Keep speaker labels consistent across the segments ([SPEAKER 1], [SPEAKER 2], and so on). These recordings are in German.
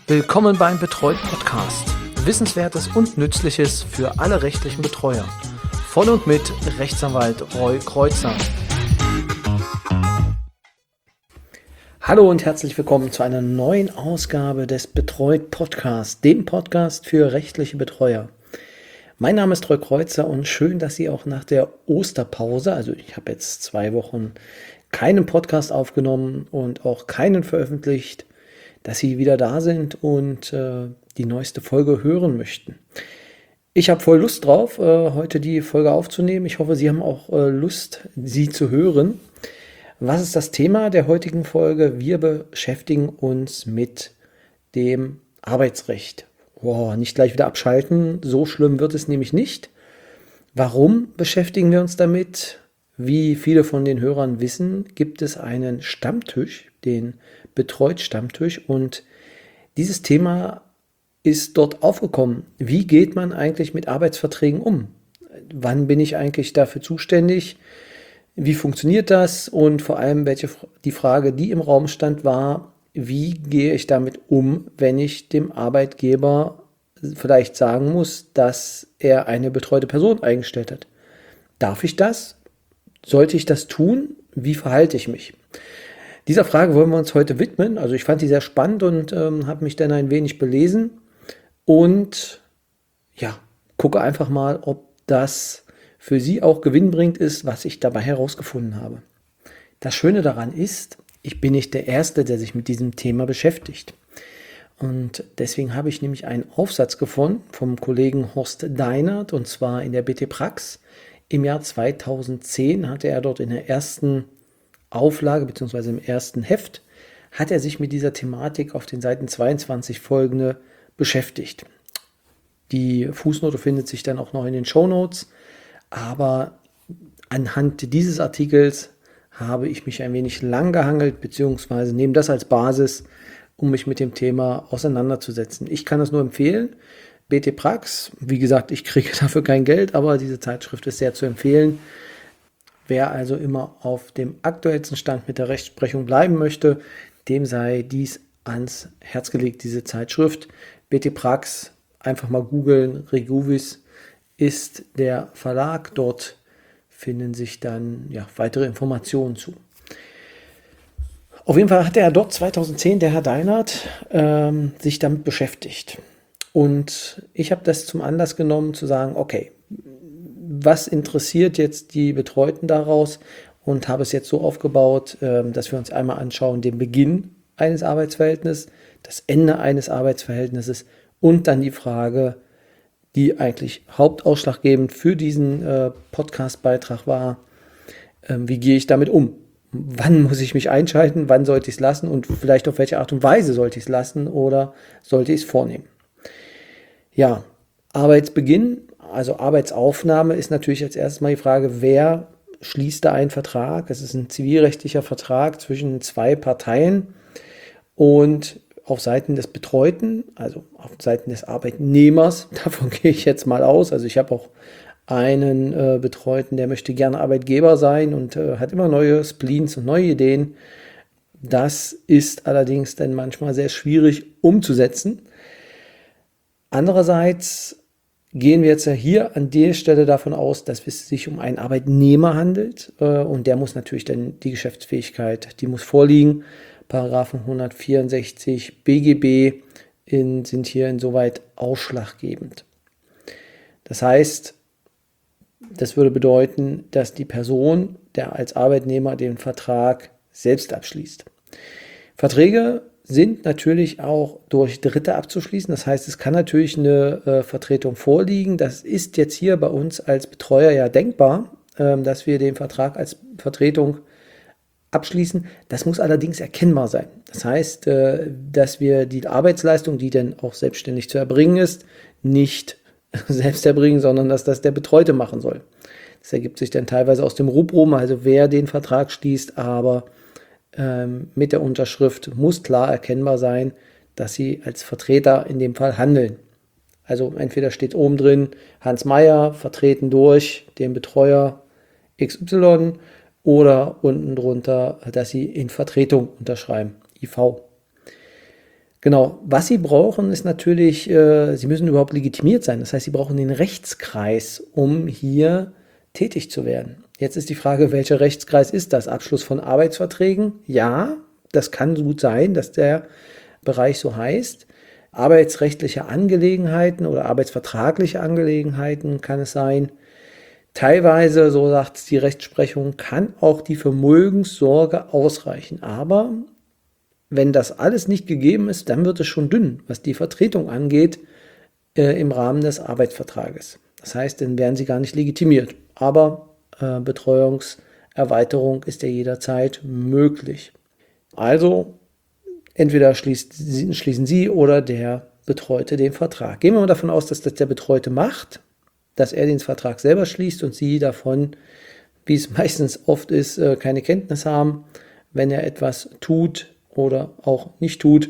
[SPEAKER 1] Willkommen beim Betreut Podcast. Wissenswertes und Nützliches für alle rechtlichen Betreuer. Von und mit Rechtsanwalt Roy Kreuzer. Hallo und herzlich willkommen zu einer neuen Ausgabe des Betreut Podcasts, dem Podcast für rechtliche Betreuer. Mein Name ist Roy Kreuzer und schön, dass Sie auch nach der Osterpause, also ich habe jetzt 2 Wochen keinen Podcast aufgenommen und auch keinen veröffentlicht, dass Sie wieder da sind und die neueste Folge hören möchten. Ich habe voll Lust drauf, heute die Folge aufzunehmen. Ich hoffe, Sie haben auch Lust, sie zu hören. Was ist das Thema der heutigen Folge? Wir beschäftigen uns mit dem Arbeitsrecht. Wow, nicht gleich wieder abschalten, so schlimm wird es nämlich nicht. Warum beschäftigen wir uns damit? Wie viele von den Hörern wissen, gibt es einen Stammtisch, den Betreut-Stammtisch, und dieses Thema ist dort aufgekommen. Wie geht man eigentlich mit Arbeitsverträgen um? Wann bin ich eigentlich dafür zuständig? Wie funktioniert das? Und vor allem, die Frage, die im Raum stand, war, wie gehe ich damit um, wenn ich dem Arbeitgeber vielleicht sagen muss, dass er eine betreute Person eingestellt hat? Darf ich das? Sollte ich das tun? Wie verhalte ich mich? Dieser Frage wollen wir uns heute widmen. Also ich fand die sehr spannend und habe mich dann ein wenig belesen und ja, gucke einfach mal, ob das für Sie auch gewinnbringend ist, was ich dabei herausgefunden habe. Das Schöne daran ist, ich bin nicht der Erste, der sich mit diesem Thema beschäftigt. Und deswegen habe ich nämlich einen Aufsatz gefunden vom Kollegen Horst Deinert, und zwar in der BT Prax. Im Jahr 2010 hatte er dort in der ersten Auflage bzw. im ersten Heft, hat er sich mit dieser Thematik auf den Seiten 22 folgende beschäftigt. Die Fußnote findet sich dann auch noch in den Shownotes, aber anhand dieses Artikels habe ich mich ein wenig lang gehangelt bzw. nehme das als Basis, um mich mit dem Thema auseinanderzusetzen. Ich kann das nur empfehlen. BT Prax, wie gesagt, ich kriege dafür kein Geld, aber diese Zeitschrift ist sehr zu empfehlen. Wer also immer auf dem aktuellsten Stand mit der Rechtsprechung bleiben möchte, dem sei dies ans Herz gelegt, diese Zeitschrift. BT Prax, einfach mal googeln, Reguvis ist der Verlag, dort finden sich dann weitere Informationen zu. Auf jeden Fall hat er dort 2010, der Herr Deinert, sich damit beschäftigt. Und ich habe das zum Anlass genommen, zu sagen, okay, was interessiert jetzt die Betreuten daraus, und habe es jetzt so aufgebaut, dass wir uns einmal anschauen, den Beginn eines Arbeitsverhältnisses, das Ende eines Arbeitsverhältnisses und dann die Frage, die eigentlich hauptausschlaggebend für diesen Podcast-Beitrag war, wie gehe ich damit um? Wann muss ich mich einschalten, wann sollte ich es lassen und vielleicht auf welche Art und Weise sollte ich es lassen oder sollte ich es vornehmen? Ja, Arbeitsbeginn, also Arbeitsaufnahme, ist natürlich als erstes mal die Frage, wer schließt da einen Vertrag? Es ist ein zivilrechtlicher Vertrag zwischen 2 Parteien, und auf Seiten des Betreuten, also auf Seiten des Arbeitnehmers, davon gehe ich jetzt mal aus. Also ich habe auch einen Betreuten, der möchte gerne Arbeitgeber sein und hat immer neue Spleens und neue Ideen. Das ist allerdings dann manchmal sehr schwierig umzusetzen. Andererseits gehen wir jetzt ja hier an der Stelle davon aus, dass es sich um einen Arbeitnehmer handelt, und der muss natürlich dann die Geschäftsfähigkeit, die muss vorliegen. Paragraphen 164 BGB sind hier insoweit ausschlaggebend. Das heißt, das würde bedeuten, dass die Person, der als Arbeitnehmer den Vertrag selbst abschließt. Verträge sind natürlich auch durch Dritte abzuschließen. Das heißt, es kann natürlich eine Vertretung vorliegen. Das ist jetzt hier bei uns als Betreuer ja denkbar, dass wir den Vertrag als Vertretung abschließen. Das muss allerdings erkennbar sein. Das heißt, dass wir die Arbeitsleistung, die dann auch selbstständig zu erbringen ist, nicht selbst erbringen, sondern dass das der Betreute machen soll. Das ergibt sich dann teilweise aus dem Rubrum, also wer den Vertrag schließt, aber mit der Unterschrift muss klar erkennbar sein, dass Sie als Vertreter in dem Fall handeln. Also entweder steht oben drin Hans Meyer, vertreten durch den Betreuer XY, oder unten drunter, dass Sie in Vertretung unterschreiben, IV. Genau, was Sie brauchen, ist natürlich, Sie müssen überhaupt legitimiert sein. Das heißt, Sie brauchen den Rechtskreis, um hier tätig zu werden. Jetzt ist die Frage, welcher Rechtskreis ist das? Abschluss von Arbeitsverträgen? Ja, das kann gut sein, dass der Bereich so heißt. Arbeitsrechtliche Angelegenheiten oder arbeitsvertragliche Angelegenheiten kann es sein. Teilweise, so sagt die Rechtsprechung, kann auch die Vermögenssorge ausreichen. Aber wenn das alles nicht gegeben ist, dann wird es schon dünn, was die Vertretung angeht, im Rahmen des Arbeitsvertrages. Das heißt, dann werden sie gar nicht legitimiert. Aber Betreuungserweiterung ist ja jederzeit möglich. Also entweder schließen Sie oder der Betreute den Vertrag. Gehen wir mal davon aus, dass das der Betreute macht, dass er den Vertrag selber schließt und Sie davon, wie es meistens oft ist, keine Kenntnis haben, wenn er etwas tut oder auch nicht tut.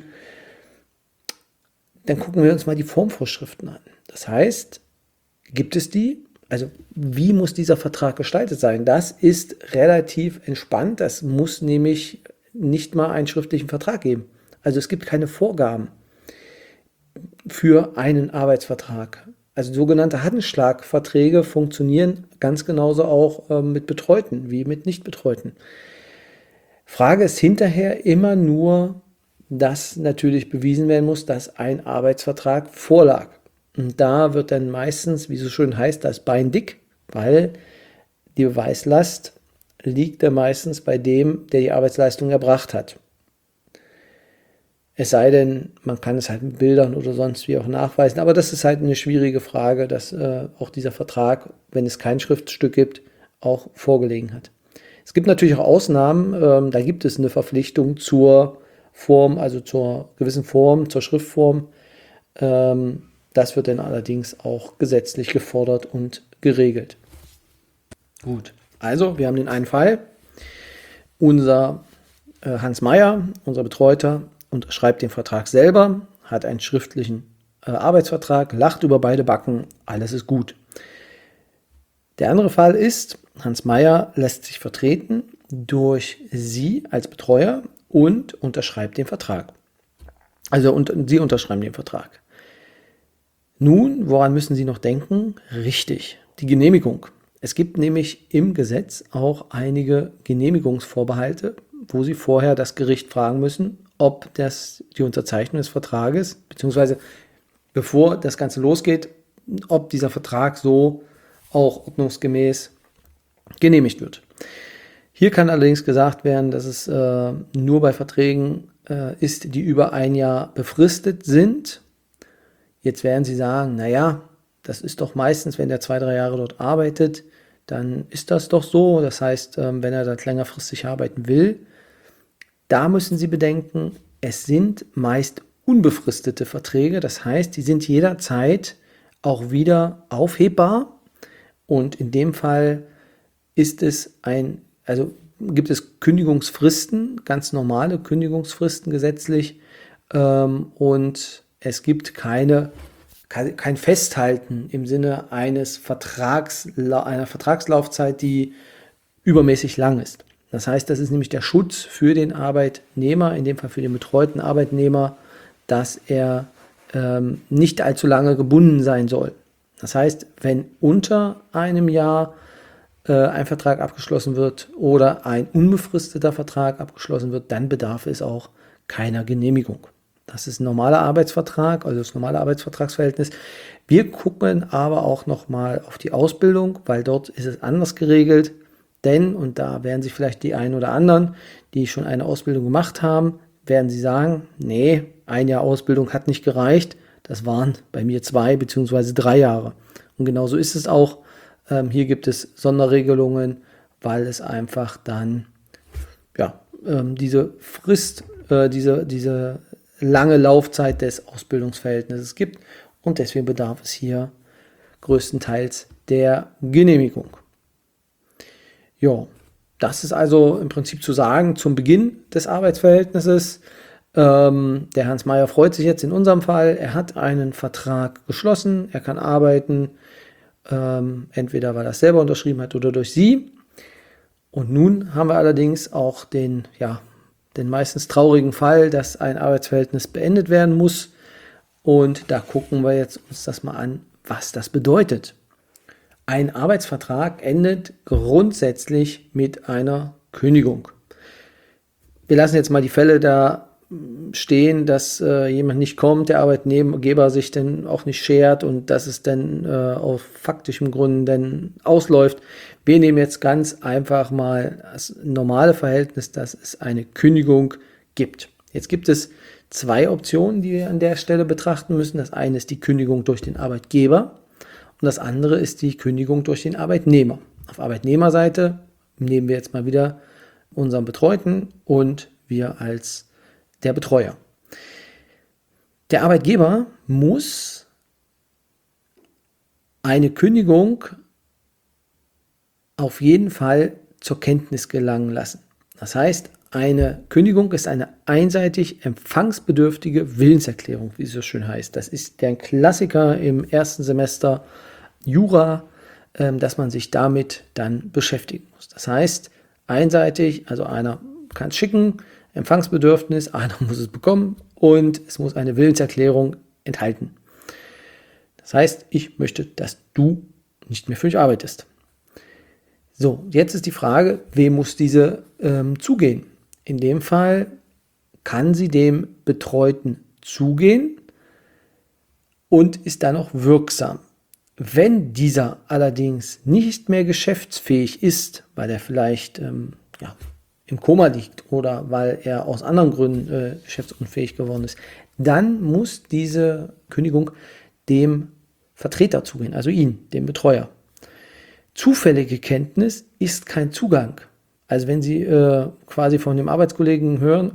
[SPEAKER 1] Dann gucken wir uns mal die Formvorschriften an. Das heißt, gibt es die? Also wie muss dieser Vertrag gestaltet sein? Das ist relativ entspannt. Das muss nämlich nicht mal einen schriftlichen Vertrag geben. Also es gibt keine Vorgaben für einen Arbeitsvertrag. Also sogenannte Handschlagverträge funktionieren ganz genauso auch mit Betreuten wie mit Nichtbetreuten. Frage ist hinterher immer nur, dass natürlich bewiesen werden muss, dass ein Arbeitsvertrag vorlag. Und da wird dann meistens, wie so schön heißt, das Bein dick, weil die Beweislast liegt dann meistens bei dem, der die Arbeitsleistung erbracht hat. Es sei denn, man kann es halt mit Bildern oder sonst wie auch nachweisen, aber das ist halt eine schwierige Frage, dass auch dieser Vertrag, wenn es kein Schriftstück gibt, auch vorgelegen hat. Es gibt natürlich auch Ausnahmen, da gibt es eine Verpflichtung zur Form, also zur gewissen Form, zur Schriftform. Das wird dann allerdings auch gesetzlich gefordert und geregelt. Gut, also wir haben den einen Fall. Unser Hans Meyer, unser Betreuter, unterschreibt den Vertrag selber, hat einen schriftlichen Arbeitsvertrag, lacht über beide Backen, alles ist gut. Der andere Fall ist, Hans Meyer lässt sich vertreten durch Sie als Betreuer und unterschreibt den Vertrag. Also Sie unterschreiben den Vertrag. Nun, woran müssen Sie noch denken? Richtig, die Genehmigung. Es gibt nämlich im Gesetz auch einige Genehmigungsvorbehalte, wo Sie vorher das Gericht fragen müssen, ob die Unterzeichnung des Vertrages, beziehungsweise bevor das Ganze losgeht, ob dieser Vertrag so auch ordnungsgemäß genehmigt wird. Hier kann allerdings gesagt werden, dass es nur bei Verträgen ist, die über ein Jahr befristet sind. Jetzt werden Sie sagen, naja, das ist doch meistens, wenn der 2-3 Jahre dort arbeitet, dann ist das doch so. Das heißt, wenn er dort längerfristig arbeiten will, da müssen Sie bedenken, es sind meist unbefristete Verträge. Das heißt, die sind jederzeit auch wieder aufhebbar. Und in dem Fall gibt es Kündigungsfristen, ganz normale Kündigungsfristen gesetzlich. Und es gibt kein Festhalten im Sinne einer Vertragslaufzeit, die übermäßig lang ist. Das heißt, das ist nämlich der Schutz für den Arbeitnehmer, in dem Fall für den betreuten Arbeitnehmer, dass er nicht allzu lange gebunden sein soll. Das heißt, wenn unter einem Jahr ein Vertrag abgeschlossen wird oder ein unbefristeter Vertrag abgeschlossen wird, dann bedarf es auch keiner Genehmigung. Das ist ein normaler Arbeitsvertrag, also das normale Arbeitsvertragsverhältnis. Wir gucken aber auch nochmal auf die Ausbildung, weil dort ist es anders geregelt. Denn, und da werden sich vielleicht die einen oder anderen, die schon eine Ausbildung gemacht haben, werden sie sagen, nee, ein Jahr Ausbildung hat nicht gereicht. Das waren bei mir 2 bzw. 3 Jahre. Und genauso ist es auch. Hier gibt es Sonderregelungen, weil es einfach dann diese Frist, diese lange Laufzeit des Ausbildungsverhältnisses gibt. Und deswegen bedarf es hier größtenteils der Genehmigung. Ja, das ist also im Prinzip zu sagen zum Beginn des Arbeitsverhältnisses. Der Hans Meyer freut sich jetzt in unserem Fall. Er hat einen Vertrag geschlossen, er kann arbeiten, entweder weil er es selber unterschrieben hat oder durch Sie. Und nun haben wir allerdings auch den den meistens traurigen Fall, dass ein Arbeitsverhältnis beendet werden muss. Und da gucken wir jetzt uns das mal an, was das bedeutet. Ein Arbeitsvertrag endet grundsätzlich mit einer Kündigung. Wir lassen jetzt mal die Fälle da stehen, dass jemand nicht kommt, der Arbeitgeber sich dann auch nicht schert und dass es dann auf faktischem Grund dann ausläuft. Wir nehmen jetzt ganz einfach mal das normale Verhältnis, dass es eine Kündigung gibt. Jetzt gibt es zwei Optionen, die wir an der Stelle betrachten müssen. Das eine ist die Kündigung durch den Arbeitgeber und das andere ist die Kündigung durch den Arbeitnehmer. Auf Arbeitnehmerseite nehmen wir jetzt mal wieder unseren Betreuten und wir als der Betreuer. Der Arbeitgeber muss eine Kündigung auf jeden Fall zur Kenntnis gelangen lassen. Das heißt, eine Kündigung ist eine einseitig empfangsbedürftige Willenserklärung, wie es so schön heißt. Das ist der Klassiker im ersten Semester Jura, dass man sich damit dann beschäftigen muss. Das heißt, einseitig, also einer kann es schicken, Empfangsbedürfnis, einer muss es bekommen und es muss eine Willenserklärung enthalten. Das heißt, ich möchte, dass du nicht mehr für mich arbeitest. So, jetzt ist die Frage, wem muss diese zugehen? In dem Fall kann sie dem Betreuten zugehen und ist dann auch wirksam. Wenn dieser allerdings nicht mehr geschäftsfähig ist, weil er vielleicht im Koma liegt oder weil er aus anderen Gründen geschäftsunfähig geworden ist, dann muss diese Kündigung dem Vertreter zugehen, also ihn, dem Betreuer. Zufällige Kenntnis ist kein Zugang. Also wenn Sie quasi von dem Arbeitskollegen hören,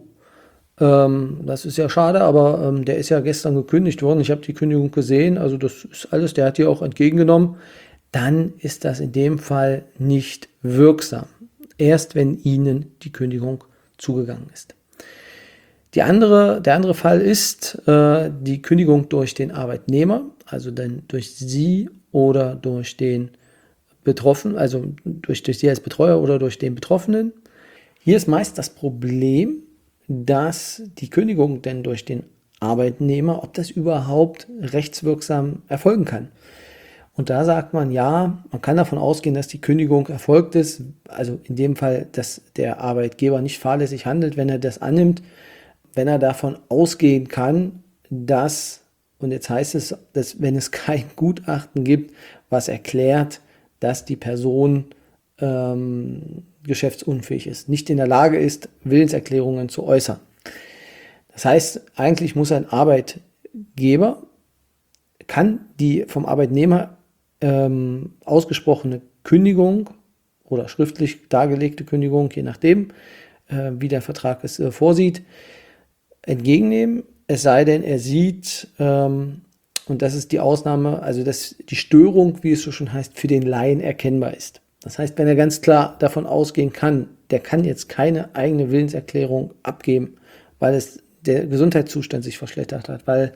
[SPEAKER 1] das ist ja schade, aber der ist ja gestern gekündigt worden, ich habe die Kündigung gesehen, also das ist alles, der hat die auch entgegengenommen, dann ist das in dem Fall nicht wirksam. Erst wenn Ihnen die Kündigung zugegangen ist. Der andere Fall ist die Kündigung durch den Arbeitnehmer, also dann durch Sie oder durch den Betroffenen, also durch Sie als Betreuer oder durch den Betroffenen. Hier ist meist das Problem, dass die Kündigung denn durch den Arbeitnehmer, ob das überhaupt rechtswirksam erfolgen kann. Und da sagt man, ja, man kann davon ausgehen, dass die Kündigung erfolgt ist, also in dem Fall, dass der Arbeitgeber nicht fahrlässig handelt, wenn er das annimmt, wenn er davon ausgehen kann, dass, und jetzt heißt es, dass wenn es kein Gutachten gibt, was erklärt, dass die Person geschäftsunfähig ist, nicht in der Lage ist, Willenserklärungen zu äußern. Das heißt, eigentlich muss ein Arbeitgeber, kann die vom Arbeitnehmer ausgesprochene Kündigung oder schriftlich dargelegte Kündigung, je nachdem, wie der Vertrag es vorsieht, entgegennehmen, es sei denn, er sieht, und das ist die Ausnahme, also dass die Störung, wie es so schon heißt, für den Laien erkennbar ist. Das heißt, wenn er ganz klar davon ausgehen kann, der kann jetzt keine eigene Willenserklärung abgeben, weil es der Gesundheitszustand sich verschlechtert hat, weil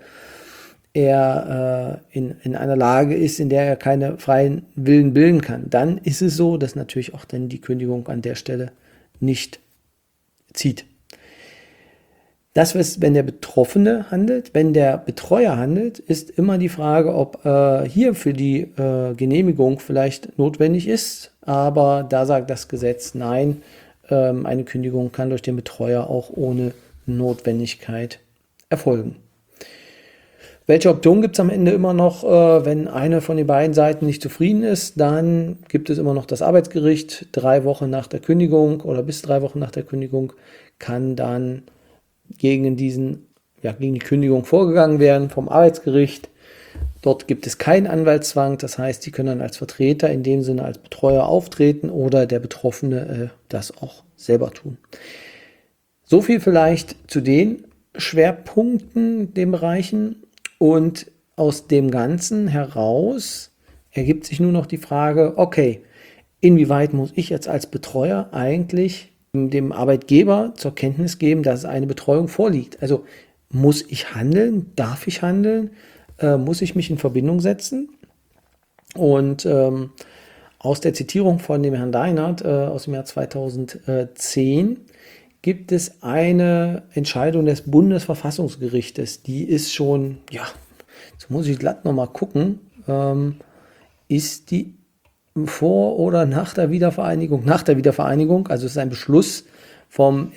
[SPEAKER 1] er in einer Lage ist, in der er keine freien Willen bilden kann, dann ist es so, dass natürlich auch dann die Kündigung an der Stelle nicht zieht. Das ist, wenn der Betroffene handelt. Wenn der Betreuer handelt, ist immer die Frage, ob hier für die Genehmigung vielleicht notwendig ist. Aber da sagt das Gesetz, nein, eine Kündigung kann durch den Betreuer auch ohne Notwendigkeit erfolgen. Welche Option gibt es am Ende immer noch? Wenn eine von den beiden Seiten nicht zufrieden ist, dann gibt es immer noch das Arbeitsgericht. 3 Wochen nach der Kündigung oder bis 3 Wochen nach der Kündigung kann dann gegen die Kündigung vorgegangen werden vom Arbeitsgericht. Dort gibt es keinen Anwaltszwang, das heißt, Sie können dann als Vertreter in dem Sinne als Betreuer auftreten oder der Betroffene das auch selber tun. So viel vielleicht zu den Schwerpunkten, den Bereichen, und aus dem Ganzen heraus ergibt sich nur noch die Frage, okay, inwieweit muss ich jetzt als Betreuer eigentlich dem Arbeitgeber zur Kenntnis geben, dass eine Betreuung vorliegt? Also muss ich handeln? Darf ich handeln? Muss ich mich in Verbindung setzen? Und aus der Zitierung von dem Herrn Deinert aus dem Jahr 2010 gibt es eine Entscheidung des Bundesverfassungsgerichtes. Die ist schon, ja, jetzt muss ich glatt nochmal gucken, ist die vor oder nach der Wiedervereinigung? Nach der Wiedervereinigung, also es ist ein Beschluss vom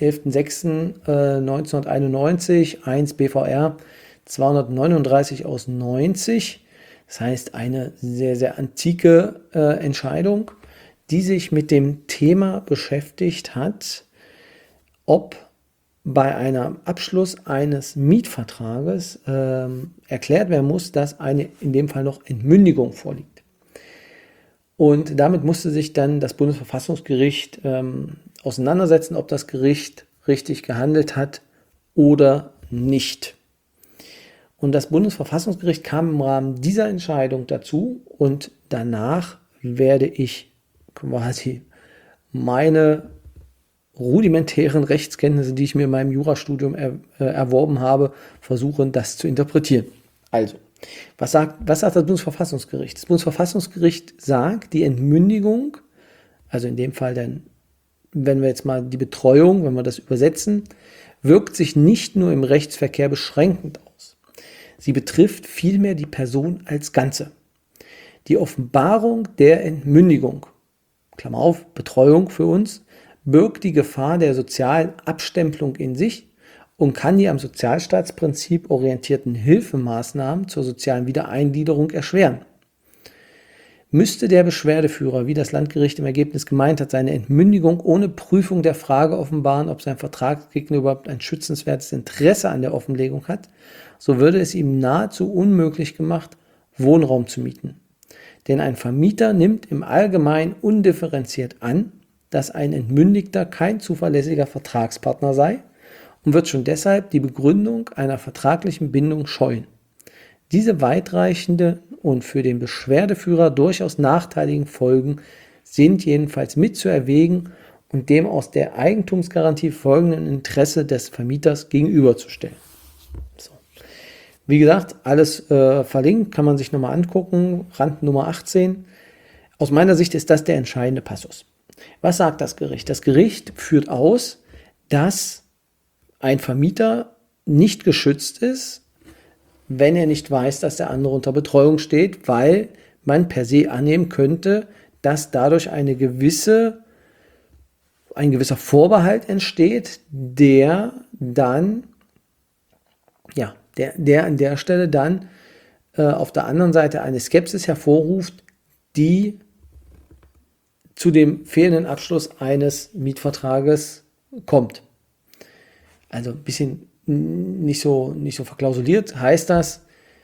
[SPEAKER 1] 11.06.1991, 1 BVR 239 aus 90. Das heißt, eine sehr, sehr antike Entscheidung, die sich mit dem Thema beschäftigt hat, ob bei einem Abschluss eines Mietvertrages erklärt werden muss, dass eine in dem Fall noch Entmündigung vorliegt. Und damit musste sich dann das Bundesverfassungsgericht auseinandersetzen, ob das Gericht richtig gehandelt hat oder nicht. Und das Bundesverfassungsgericht kam im Rahmen dieser Entscheidung dazu und danach werde ich quasi meine rudimentären Rechtskenntnisse, die ich mir in meinem Jurastudium erworben habe, versuchen, das zu interpretieren. Also, was sagt das Bundesverfassungsgericht? Das Bundesverfassungsgericht sagt, die Entmündigung, also in dem Fall dann, wenn wir jetzt mal die Betreuung, wenn wir das übersetzen, wirkt sich nicht nur im Rechtsverkehr beschränkend aus. Sie betrifft vielmehr die Person als Ganze. Die Offenbarung der Entmündigung, Klammer auf, Betreuung für uns, birgt die Gefahr der sozialen Abstempelung in sich und kann die am Sozialstaatsprinzip orientierten Hilfemaßnahmen zur sozialen Wiedereingliederung erschweren. Müsste der Beschwerdeführer, wie das Landgericht im Ergebnis gemeint hat, seine Entmündigung ohne Prüfung der Frage offenbaren, ob sein Vertragsgegner überhaupt ein schützenswertes Interesse an der Offenlegung hat, so würde es ihm nahezu unmöglich gemacht, Wohnraum zu mieten. Denn ein Vermieter nimmt im Allgemeinen undifferenziert an, dass ein Entmündigter kein zuverlässiger Vertragspartner sei und wird schon deshalb die Begründung einer vertraglichen Bindung scheuen. Diese weitreichende und für den Beschwerdeführer durchaus nachteiligen Folgen sind jedenfalls mit zu erwägen und dem aus der Eigentumsgarantie folgenden Interesse des Vermieters gegenüberzustellen. So. Wie gesagt, alles verlinkt, kann man sich nochmal angucken, Rand Nummer 18. Aus meiner Sicht ist das der entscheidende Passus. Was sagt das Gericht? Das Gericht führt aus, dass ein Vermieter nicht geschützt ist, wenn er nicht weiß, dass der andere unter Betreuung steht, weil man per se annehmen könnte, dass dadurch ein gewisser Vorbehalt entsteht, der dann, ja, der an der Stelle dann auf der anderen Seite eine Skepsis hervorruft, die zu dem fehlenden Abschluss eines Mietvertrages kommt. Also ein bisschen nicht so verklausuliert heißt das,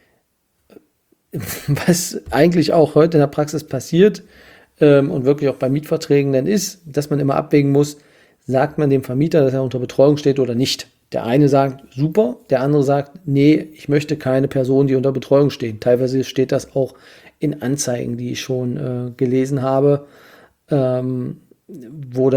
[SPEAKER 1] was eigentlich auch heute in der Praxis passiert und wirklich auch bei Mietverträgen dann ist, dass man immer abwägen muss, sagt man dem Vermieter, dass er unter Betreuung steht oder nicht. Der eine sagt, super, der andere sagt, nee, ich möchte keine Person, die unter Betreuung steht. Teilweise steht das auch in Anzeigen, die ich schon gelesen habe, wo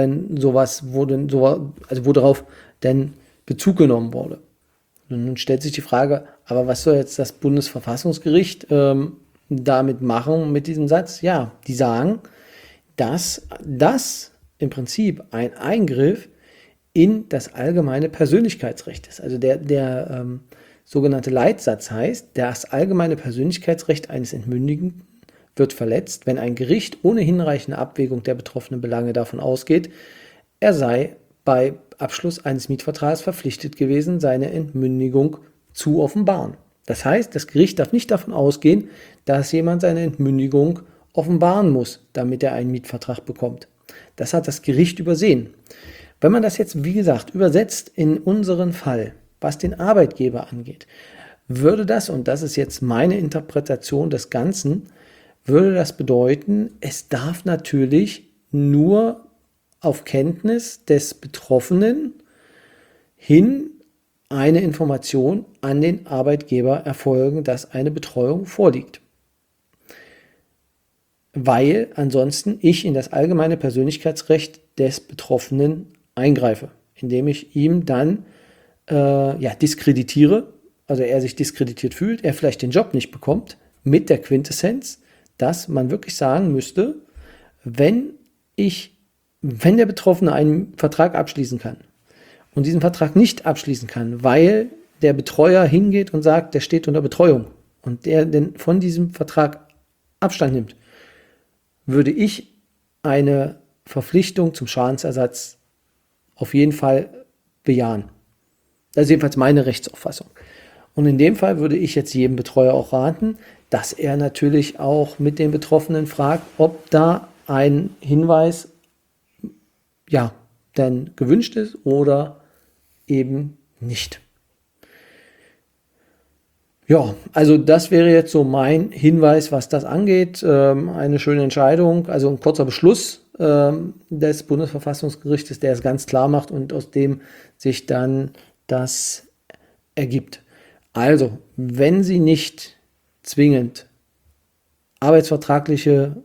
[SPEAKER 1] darauf denn Bezug genommen wurde. Und nun stellt sich die Frage, aber was soll jetzt das Bundesverfassungsgericht damit machen mit diesem Satz? Ja, die sagen, dass das im Prinzip ein Eingriff in das allgemeine Persönlichkeitsrecht ist. Also der sogenannte Leitsatz heißt, das allgemeine Persönlichkeitsrecht eines Entmündigten wird verletzt, wenn ein Gericht ohne hinreichende Abwägung der betroffenen Belange davon ausgeht, er sei bei Abschluss eines Mietvertrags verpflichtet gewesen, seine Entmündigung zu offenbaren. Das heißt, das Gericht darf nicht davon ausgehen, dass jemand seine Entmündigung offenbaren muss, damit er einen Mietvertrag bekommt. Das hat das Gericht übersehen. Wenn man das jetzt, wie gesagt, übersetzt in unseren Fall, was den Arbeitgeber angeht, würde das, und das ist jetzt meine Interpretation des Ganzen, würde das bedeuten, es darf natürlich nur auf Kenntnis des Betroffenen hin eine Information an den Arbeitgeber erfolgen, dass eine Betreuung vorliegt. Weil ansonsten ich in das allgemeine Persönlichkeitsrecht des Betroffenen eingreife, indem ich ihm dann diskreditiere, also er sich diskreditiert fühlt, er vielleicht den Job nicht bekommt, mit der Quintessenz, dass man wirklich sagen müsste, wenn der Betroffene einen Vertrag abschließen kann und diesen Vertrag nicht abschließen kann, weil der Betreuer hingeht und sagt, der steht unter Betreuung und der denn von diesem Vertrag Abstand nimmt, würde ich eine Verpflichtung zum Schadensersatz auf jeden Fall bejahen. Das ist jedenfalls meine Rechtsauffassung. Und in dem Fall würde ich jetzt jedem Betreuer auch raten, dass er natürlich auch mit den Betroffenen fragt, ob da ein Hinweis denn gewünscht ist oder eben nicht. Ja, also das wäre jetzt so mein Hinweis, was das angeht. Eine schöne Entscheidung, also ein kurzer Beschluss des Bundesverfassungsgerichtes, der es ganz klar macht und aus dem sich dann das ergibt. Also, wenn Sie nicht zwingend arbeitsvertragliche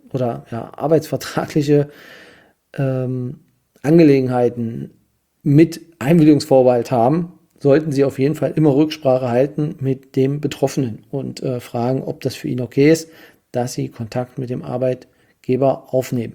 [SPEAKER 1] Angelegenheiten mit Einwilligungsvorbehalt haben, sollten Sie auf jeden Fall immer Rücksprache halten mit dem Betroffenen und fragen, ob das für ihn okay ist, dass Sie Kontakt mit dem Arbeitgeber aufnehmen.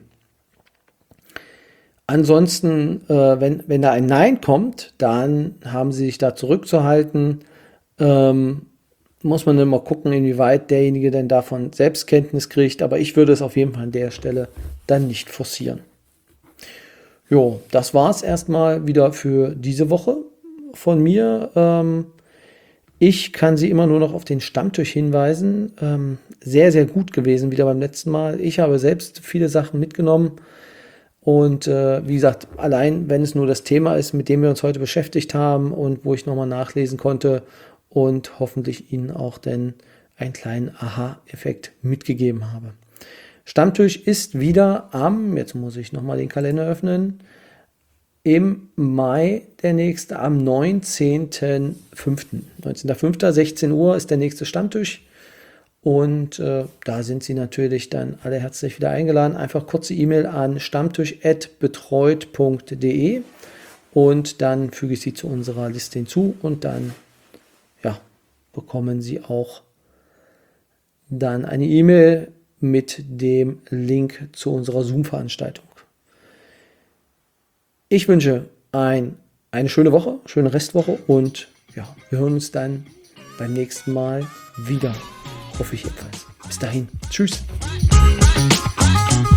[SPEAKER 1] Ansonsten, wenn da ein Nein kommt, dann haben Sie sich da zurückzuhalten. Muss man dann mal gucken, inwieweit derjenige denn davon Selbstkenntnis kriegt. Aber ich würde es auf jeden Fall an der Stelle dann nicht forcieren. Jo, das war es erstmal wieder für diese Woche von mir. Ich kann Sie immer nur noch auf den Stammtisch hinweisen. Sehr, sehr gut gewesen wieder beim letzten Mal. Ich habe selbst viele Sachen mitgenommen. Und wie gesagt, allein wenn es nur das Thema ist, mit dem wir uns heute beschäftigt haben und wo ich nochmal nachlesen konnte und hoffentlich Ihnen auch denn einen kleinen Aha-Effekt mitgegeben habe. Stammtisch ist wieder jetzt muss ich nochmal den Kalender öffnen, im Mai der nächste, am 19.05. 19.05. 16 Uhr ist der nächste Stammtisch. Und da sind Sie natürlich dann alle herzlich wieder eingeladen. Einfach kurze E-Mail an stammtisch@betreut.de und dann füge ich Sie zu unserer Liste hinzu und dann bekommen Sie auch dann eine E-Mail mit dem Link zu unserer Zoom-Veranstaltung. Ich wünsche eine schöne Woche, schöne Restwoche und wir hören uns dann beim nächsten Mal wieder. Hoffe ich jedenfalls. Bis dahin. Tschüss.